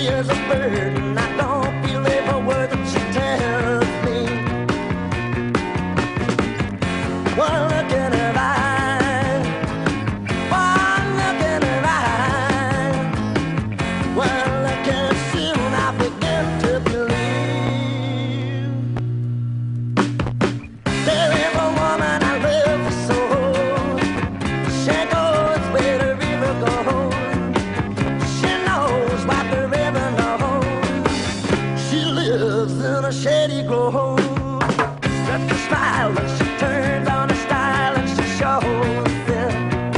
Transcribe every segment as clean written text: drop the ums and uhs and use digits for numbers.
is a burden. I don't believe a word that she tells me. One look in her eyes, one look in her eyes, one look and soon I begin to believe there is a woman I love so. She goes where the river goes. She knows what the river knows. She lives in a shady grove. Just a smile when she turns on her style and she shows it.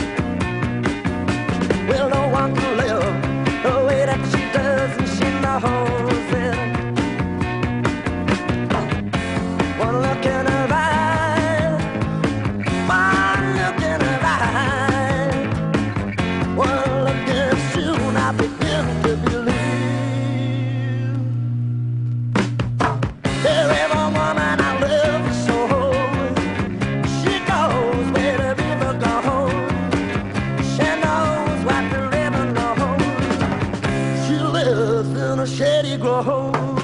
Well, no one can live the way that she does, and she knows it. One look in her eyes, one look in her eyes, one look and soon I begin to believe there is a woman I love so. She goes where the river goes. She knows what the river knows. She lives in a shady grove.